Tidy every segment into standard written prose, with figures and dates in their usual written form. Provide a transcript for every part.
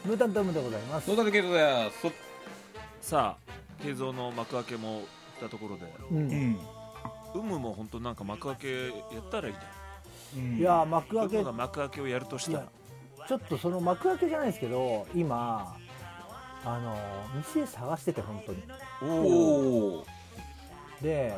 ムータントムでございます。 野田ケイトです。 さあ、慶三の幕開けもったところで、有無も本当なんか幕開けやったらいいじゃん。 いや幕開け、 有無が幕開けをやるとしたら、 ちょっとその幕開けじゃないですけど、今店探してて本当に。 おお。 で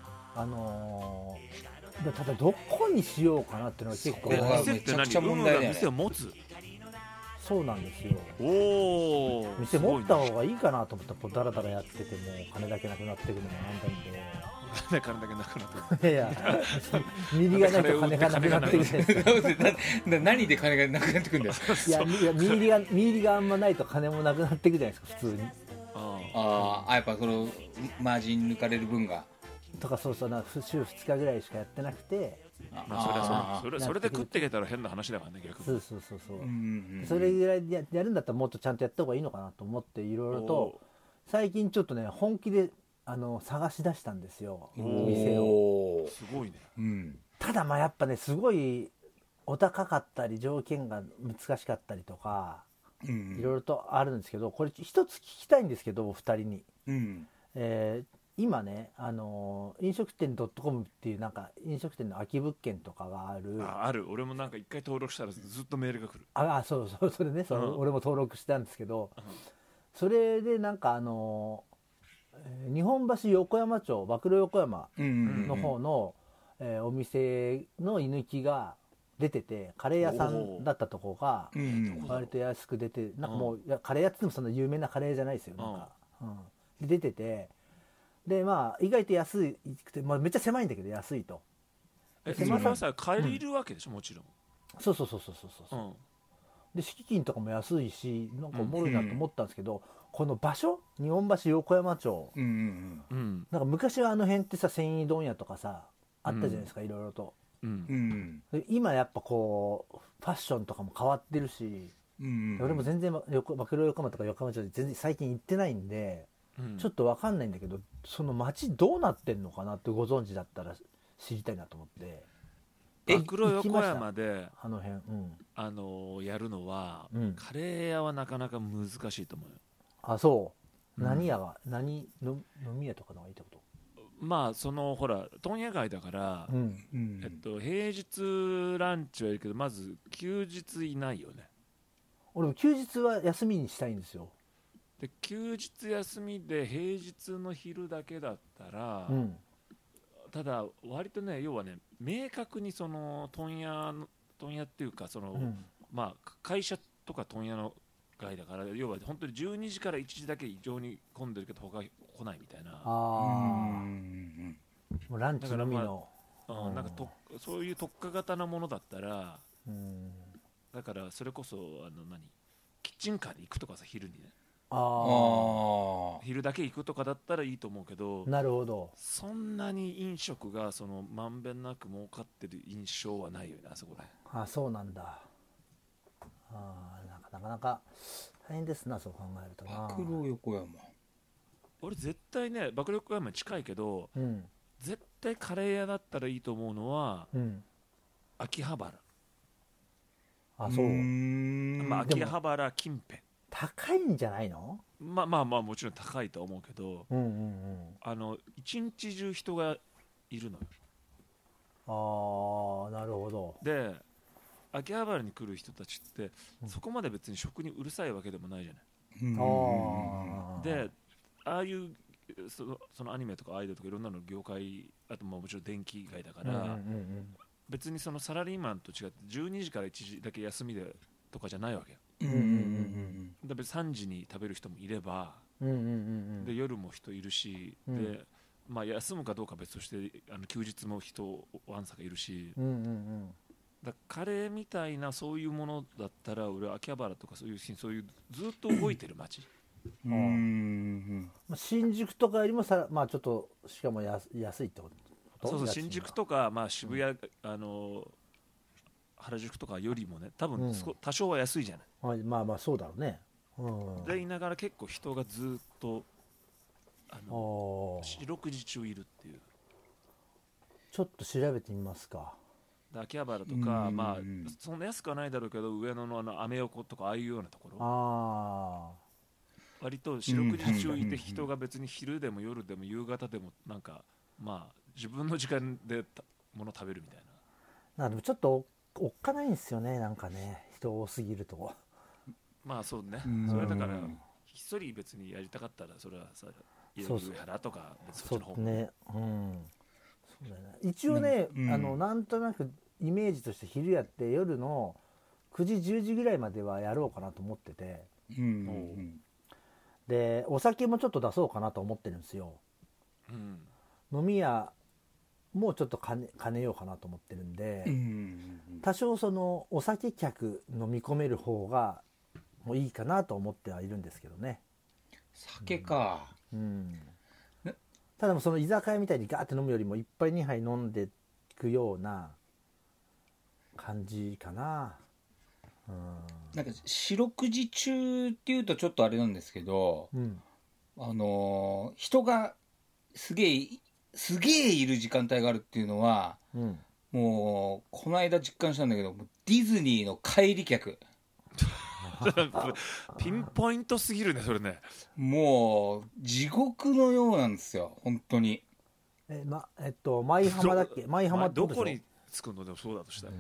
ただどこにしようかなっていうのが結構店って何？有無が店を持つ？ そうなんですよ。 おお。 店持った方がいいかなと思ったら、こうダラダラやってても金だけなくなってくるのもなんだんで。 金だけなくなっていやミリがないと金がなくなってくるじゃないですか。 何で金がなくなってくるんだよ。 いやミリがあんまないと金もなくなってくるじゃないですか普通に。 やっぱそのマージン抜かれる分がとか、そうなんか週2日ぐらいしかやってなくて、 それで食っていけたら変な話だからね、逆に。 そう、それぐらいでやるんだったらもっとちゃんとやった方がいいのかなと思っていろいろと最近ちょっとね本気で探し出したんですよ、店を。 すごいね。 ただまあやっぱねすごいお高かったり条件が難しかったりとかいろいろとあるんですけど、これ一つ聞きたいんですけどお二人に。今ね、飲食店 .com っていうなんか飲食店の空き物件とかがある。 俺もなんか一回登録したらずっとメールが来る。 そうそれね、俺も登録したんですけど、それでなんか日本橋横山町暴露横山の方の、お店の居抜きが出てて、カレー屋さんだったとこが割と安く出て、なんかもうカレー屋ってもそんな有名なカレーじゃないですよ、なんか、で出てて、でまあ意外と安くて、めっちゃ狭いんだけど安いと。 それはさ借りるわけでしょ、もちろん。 そう、で敷金とかも安いし、なんかおもろいなと思ったんですけど、この場所、日本橋横山町、なんか昔はあの辺ってさ繊維問屋とかさあったじゃないですか、いろいろと。今やっぱこうファッションとかも変わってるし、俺も全然暴露横山とか横山町で全然最近行ってないんで、ちょっと分かんないんだけど、その街どうなってんのかなってご存知だったら知りたいなと思って。 暴露横山であの辺、 やるのは、カレー屋はなかなか難しいと思うよ。 そう、何屋が飲み屋とかのがいいってこと？ まあそのほら問屋街だから、平日ランチはいるけど、まず休日いないよね。 俺も休日は休みにしたいんですよ。 で休日休みで平日の昼だけだったら、ただ割とね、要はね、明確にその問屋っていうか、その、まあ会社とか問屋の街だから、要は本当に12時から1時だけ異常に混んでるけど他来ないみたいな。 もうランチのみの、 なんかそういう特化型なものだったら、だからそれこそキッチンカーで行くとかさ、昼にね、昼だけ行くとかだったらいいと思うけど、 なるほど。 そんなに飲食がそのまんべんなく儲かってる印象はないよね、あそこら。 そうなんだ。なかなか大変ですな、そう考えるとな。 暴露横山、 俺絶対ね、暴露横山に近いけど、絶対カレー屋だったらいいと思うのは、秋葉原。 そう。 秋葉原近辺。 高いんじゃないの？ まあもちろん高いと思うけど、一日中人がいるのよ。なるほど。 で秋葉原に来る人たちって、そこまで別に食にうるさいわけでもないじゃない。でああいうそのアニメとかアイドルとかいろんなの業界、あともちろん電気街だから、別にそのサラリーマンと違って12時から1時だけ休みでとかじゃないわけよ。だから3時に食べる人もいれば、で夜も人いるし、でまあ休むかどうかは別として、休日も人わんさかいるし、だカレーみたいなそういうものだったら、俺秋葉原とかそういうずっと動いてる街、 新宿とかよりもちょっとしかも安いってこと？ そう新宿とか、渋谷、原宿とかよりもね、多分多少は安いじゃない。 まあそうだろうね。 で言いながら結構人がずっと四六時中いるっていう。 ちょっと調べてみますか。 秋葉原とか、まあそんな安くはないだろうけど上野のアメ横とかああいうようなところ、割と四六時中いて人が別に昼でも夜でも夕方でもなんかまあ自分の時間で物食べるみたいな。 でもちょっとおっかないんですよね、なんかね、人多すぎると。 まあそうね、それだから一人別にやりたかったらそれはさ上原とかそっちの方ね、そうだね。一応ね、なんとなくイメージとして昼やって夜の9時10時ぐらいまではやろうかなと思ってて、でお酒もちょっと出そうかなと思ってるんですよ、飲み屋もうちょっと兼ねようかなと思ってるんで、多少そのお酒客飲み込める方がもういいかなと思ってはいるんですけどね。 酒か、 ただその居酒屋みたいにガーって飲むよりも1杯2杯飲んでいくような感じかな。 なんか四六時中っていうとちょっとあれなんですけど、人がすげえいる時間帯があるっていうのは、もうこの間実感したんだけど、ディズニーの帰り客ピンポイントすぎるねそれね。 もう地獄のようなんですよ本当に。 舞浜だっけ、舞浜ってどこに着くの？でもそうだとしたら、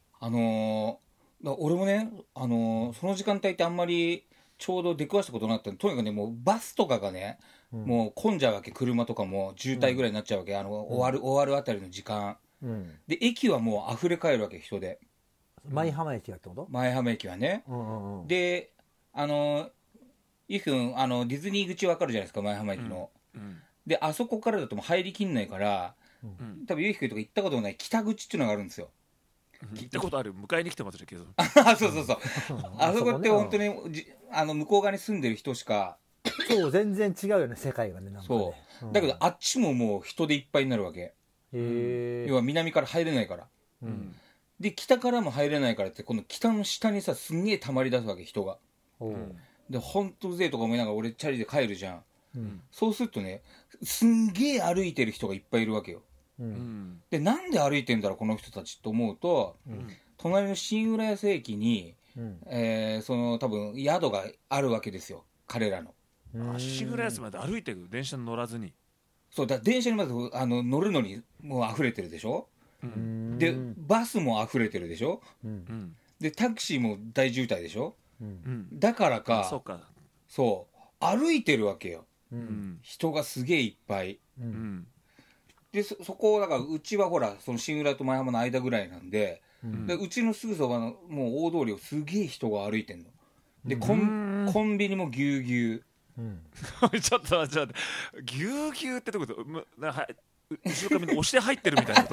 俺もね、その時間帯ってあんまりちょうど出くわしたことなかったの。とにかくね、もうバスとかがね、もう混んじゃうわけ。車とかも渋滞ぐらいになっちゃうわけ、終わるあたりの時間、で駅はもう溢れ返るわけ、人で。 舞浜駅がってこと？ 舞浜駅はね、でゆうきくんディズニー口わかるじゃないですか、舞浜駅の、であそこからだともう入りきんないから、多分ゆうきくんとか行ったことのない北口っていうのがあるんですよ。 行ったことある、迎えに来てますけどそうあそこって本当に向こう側に住んでる人しか、 そう全然違うよね世界がね、なんかね。 そう、だけどあっちももう人でいっぱいになるわけ。要は南から入れないから、で北からも入れないからって、この北の下にさすんげえ溜まり出すわけ人が。で本当うぜえとか思いながら俺チャリで帰るじゃん、そうするとねすんげえ歩いてる人がいっぱいいるわけよ。でなんで歩いてんだろうこの人たちと思うと、隣の新浦安駅に、その多分宿があるわけですよ彼らの。 新浦安まで歩いてる、電車に乗らずに。 そうだ、電車にまず乗るのにもう溢れてるでしょ、でバスも溢れてるでしょ、でタクシーも大渋滞でしょ、だからか、そう歩いてるわけよ、人がすげえいっぱい、でそこだからうちはほらその新浦と舞浜の間ぐらいなんで、でうちのすぐそばのもう大通りをすげえ人が歩いてんので、コンビニもぎゅうぎゅうちょっと待ってぎゅうぎゅうってどういうこと？後ろ髪に押して入ってるみたいな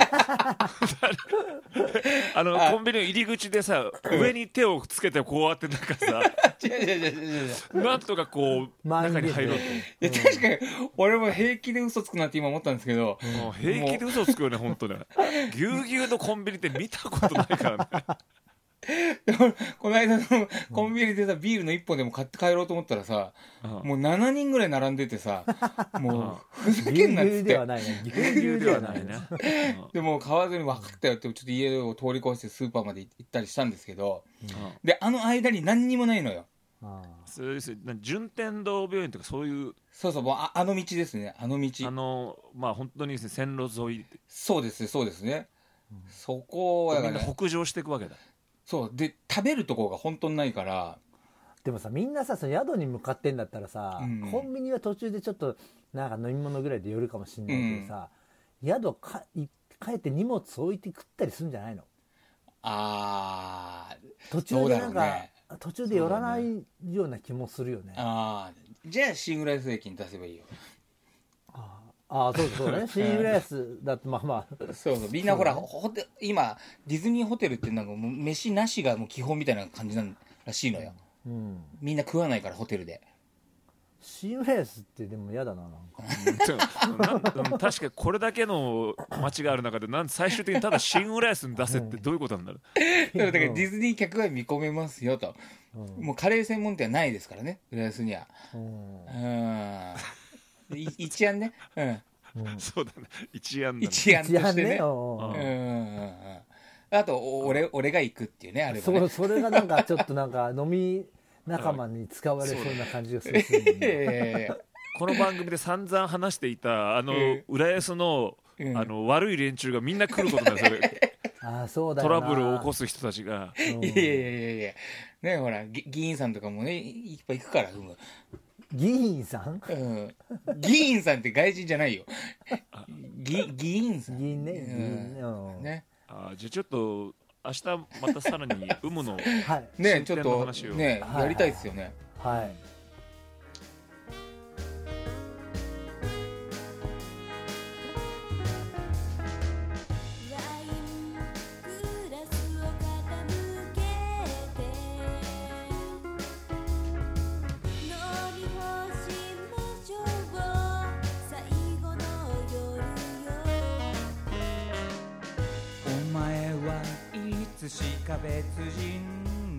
ことコンビニの入り口でさ上に手をつけてこうやってなんかさなんとかこう中に入ろうと。 いや確かに俺も平気で嘘つくなって今思ったんですけど、 平気で嘘つくよね本当ね。ぎゅうぎゅうのコンビニって見たことないからね。 この間のコンビニでさビールの1本でも買って帰ろうと思ったらさ、もう7人ぐらい並んでてさ、もうふざけんなっつって。 ぎゅうぎゅうではないね。ぎゅうぎゅうではないね。 でも買わずに分かったよってちょっと家を通り越してスーパーまで行ったりしたんですけど、で間に何にもないのよ。 順天堂病院とかそういう、 そうもう道ですね、道。 まあ本当に線路沿い。 そうですね。そこはみんな北上していくわけだ。 そうで食べるところが本当にないから。 でもさみんなさその宿に向かってんだったらさ、コンビニは途中でちょっとなんか飲み物ぐらいで寄るかもしれないけどさ、宿帰って荷物置いて食ったりするんじゃないの？途中でなんか、途中で寄らないような気もするよね。 じゃあ新浦安駅に出せばいいよ。 そうね。新浦安だってまあそうみんなほら今ディズニーホテルってなんかもう飯なしがもう基本みたいな感じなんらしいのよ、みんな食わないからホテルで。 新浦安ってでも嫌だな、なんか確かにこれだけの街がある中で最終的にただ新浦安に出せってどういうことなんだろう。 だからディズニー客は見込めますよと、もうカレー専門店はないですからね浦安には。一案ね、 そうだね、一案としてね。 あと俺が行くっていうね、あれもね。 それがなんかちょっとなんか飲み仲間に使われそうな感じがするこの番組で散々話していた浦安の悪い連中がみんな来ることなんですよそうだよな、 トラブルを起こす人たちが。 いやね、ほら議員さんとかもねいっぱい行くから。 議員さん、 議員さんって外人じゃないよ。議員さん。 議員ね、ね。 じゃあちょっと明日またさらに有無のね、ちょっとねやりたいですよね。 はい。 しか別人